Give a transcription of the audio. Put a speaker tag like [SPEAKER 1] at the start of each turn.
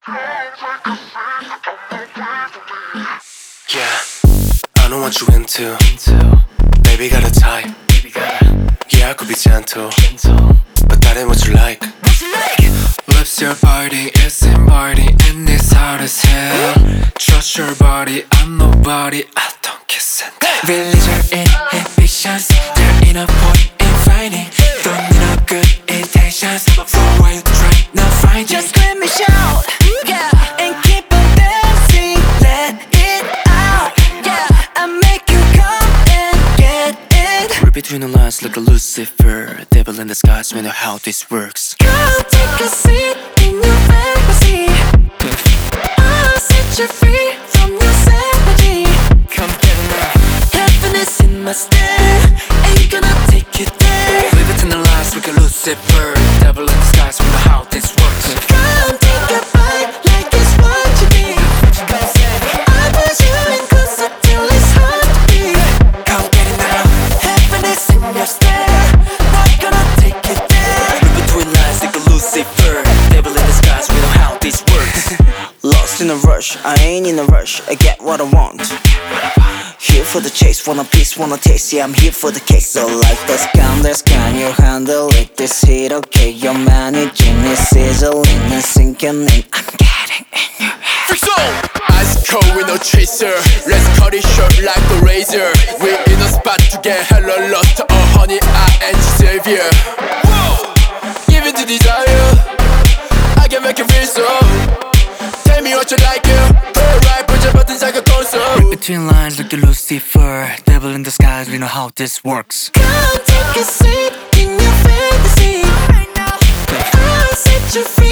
[SPEAKER 1] Yeah, I know what you into. Baby got a type. Yeah, I could be gentle, but that ain't what you like. Lips your body, it's inviting, and it's hard as hell. Trust your body, I'm nobody, I don't kiss and tell.
[SPEAKER 2] Release your inhibitions, there ain't no point in fighting. Don't need no good intentions, so why you trying to find it?
[SPEAKER 3] Just let me shout, yeah, and keep on dancing, let it out, yeah. I make you come and get it.
[SPEAKER 2] Read between the lines like a Lucifer, devil in disguise, we know how this works.
[SPEAKER 3] Come take a seat in your fantasy, I'll set you free from your savagey.
[SPEAKER 2] Come get it now.
[SPEAKER 3] Happiness in my stare, ain't gonna take you there.
[SPEAKER 2] Read between the lines like a Lucifer, devil in disguise, we know how this works.
[SPEAKER 3] Come take a bite like it's what you need. I push you in closer till it's hard to breathe.
[SPEAKER 2] Come get it now.
[SPEAKER 3] Happiness in your stare, not gonna take you there.
[SPEAKER 2] Read between lines like a Lucifer, devil in disguise, we know how this works.
[SPEAKER 4] Lost in a rush, I ain't in a rush, I get what I want. Here for the chase, want a piece, want a taste, yeah I'm here for the case. So like this, can you handle it? This heat, okay, you're managing it, sizzling and sinking in. I'm getting in your head.
[SPEAKER 5] Freak zone! Ice cold with no chaser. Let's cut it short like a razor. We're in a spot to get hella lost. Oh honey, I ain't your savior. Whoa! Give it to desire, I can make you feel so. Tell me what you like, yeah. Alright, push your buttons like a console.
[SPEAKER 2] Read between lines like the Lucifer, devil in disguise, we know how this works.
[SPEAKER 3] Come take a seat in your fantasy, I'll set you free